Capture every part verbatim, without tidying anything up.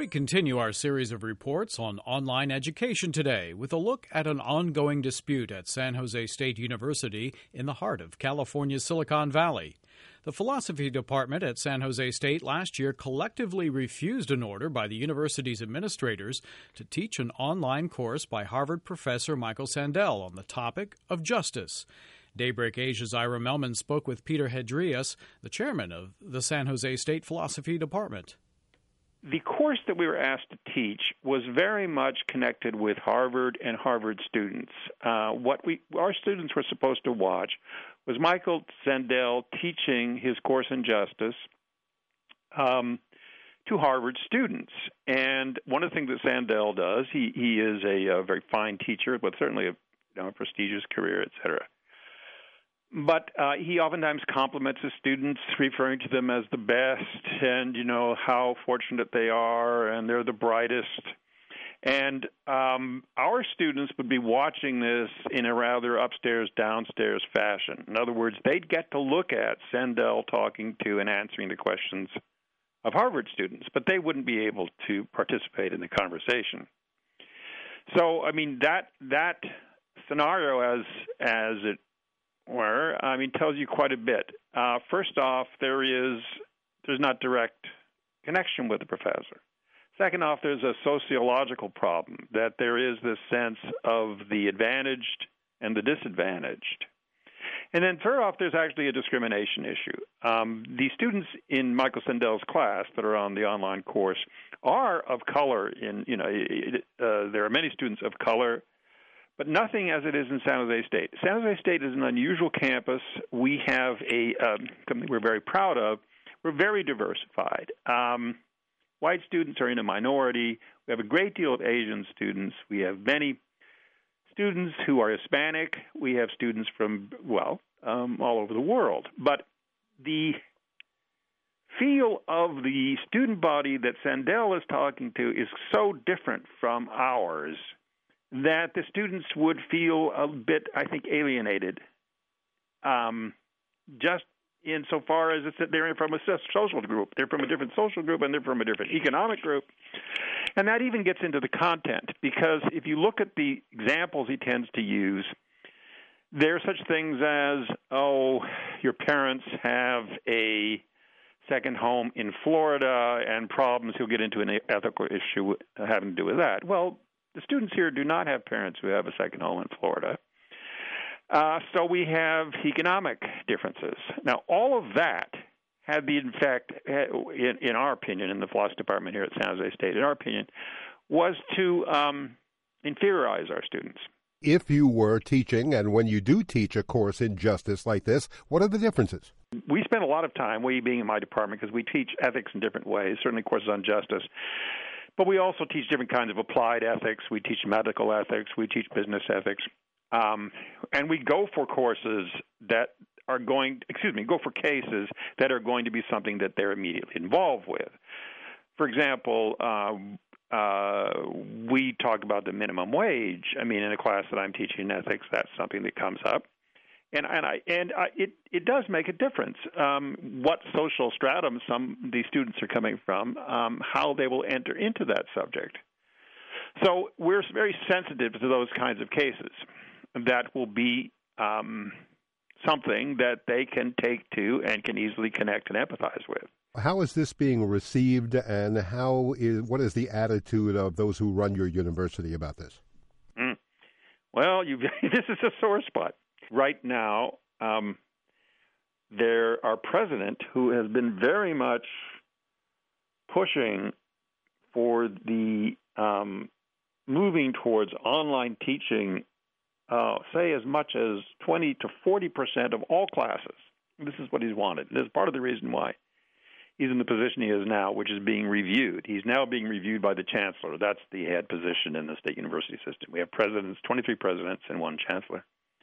We continue our series of reports on online education today with a look at an ongoing dispute at San Jose State University in the heart of California's Silicon Valley. The philosophy department at San Jose State last year collectively refused an order by the university's administrators to teach an online course by Harvard professor Michael Sandel on the topic of justice. Daybreak Asia's Ira Melman spoke with Peter Hedrias, the chairman of the San Jose State Philosophy Department. The course that we were asked to teach was very much connected with Harvard and Harvard students. Uh, what we our students were supposed to watch was Michael Sandel teaching his course in justice um, to Harvard students. And one of the things that Sandel does, he, he is a, a very fine teacher, but certainly a, you know, a prestigious career, et cetera. But uh, he oftentimes compliments his students, referring to them as the best and, you know, how fortunate they are and they're the brightest. And um, our students would be watching this in a rather upstairs, downstairs fashion. In other words, they'd get to look at Sandel talking to and answering the questions of Harvard students, but they wouldn't be able to participate in the conversation. So, I mean, that that scenario, as as it were, I mean, tells you quite a bit. Uh, first off, there is there's not direct connection with the professor. Second off, there's a sociological problem, that there is this sense of the advantaged and the disadvantaged. And then third off, there's actually a discrimination issue. Um, the students in Michael Sandel's class that are on the online course are of color. In you know, uh, there are many students of color, but nothing as it is in San Jose State. San Jose State is an unusual campus. We have a um, something we're very proud of. We're very diversified. Um, white students are in a minority. We have a great deal of Asian students. We have many students who are Hispanic. We have students from, well, um, all over the world. But the feel of the student body that Sandel is talking to is so different from ours that the students would feel a bit, I think, alienated, um, just insofar as it's that they're from a social group. They're from a different social group, and they're from a different economic group. And that even gets into the content, because if you look at the examples he tends to use, there are such things as, oh, your parents have a second home in Florida and problems. He'll get into an ethical issue having to do with that. Well, the students here do not have parents who have a second home in Florida. Uh, so we have economic differences. Now, all of that had the effect, in, in our opinion, in the philosophy department here at San Jose State, in our opinion, was to um, inferiorize our students. If you were teaching, and when you do teach a course in justice like this, what are the differences? We spend a lot of time, we being in my department, because we teach ethics in different ways, certainly courses on justice. But we also teach different kinds of applied ethics. We teach medical ethics. We teach business ethics. Um, and we go for courses that are going, excuse me, go for cases that are going to be something that they're immediately involved with. For example, uh, uh, we talk about the minimum wage. I mean, in a class that I'm teaching in ethics, that's something that comes up. And and I and I, it it does make a difference um, what social stratum some these students are coming from, um, how they will enter into that subject. So we're very sensitive to those kinds of cases. That will be um, something that they can take to and can easily connect and empathize with. How is this being received, and how is what is the attitude of those who run your university about this? Mm. Well, you this is a sore spot. Right now, um, there our president, who has been very much pushing for the um, moving towards online teaching, uh, say as much as twenty to forty percent of all classes. This is what he's wanted. This is part of the reason why he's in the position he is now, which is being reviewed. He's now being reviewed by the chancellor. That's the head position in the state university system. We have presidents, twenty-three presidents, and one chancellor.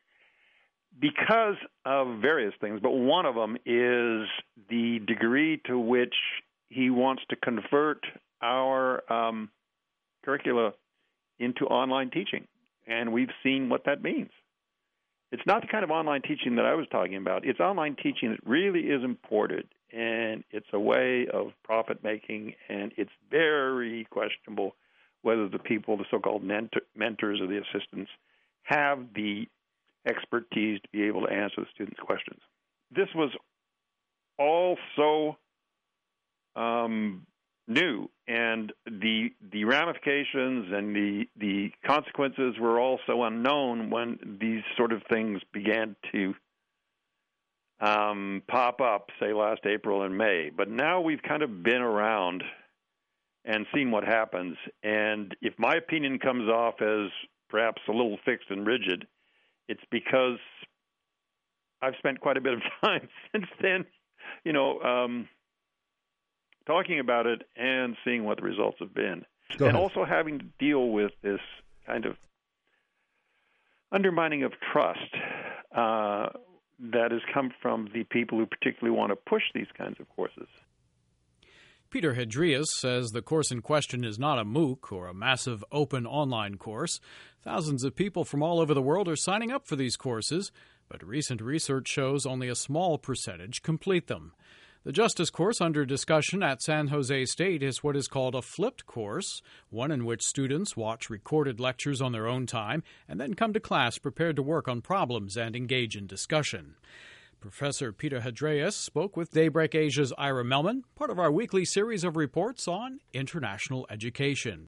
Because of various things, but one of them is the degree to which he wants to convert our um, curricula into online teaching. And we've seen what that means. It's not the kind of online teaching that I was talking about. It's online teaching that really is imported and it's a way of profit-making, and it's very questionable whether the people, the so-called mentor, mentors or the assistants, have the expertise to be able to answer the students' questions. This was all so um, new, and the the ramifications and the the consequences were all so unknown when these sort of things began to um, pop up, say last April and May. But now we've kind of been around and seen what happens. And if my opinion comes off as perhaps a little fixed and rigid, it's because I've spent quite a bit of time since then, you know, um, talking about it and seeing what the results have been. Go and ahead. also having to deal with this kind of undermining of trust uh, that has come from the people who particularly want to push these kinds of courses. Peter Hadrius says the course in question is not a MOOC or a massive open online course. Thousands of people from all over the world are signing up for these courses, but recent research shows only a small percentage complete them. The Justice course under discussion at San Jose State is what is called a flipped course, one in which students watch recorded lectures on their own time and then come to class prepared to work on problems and engage in discussion. Professor Peter Hadrius spoke with Daybreak Asia's Ira Melman, part of our weekly series of reports on international education.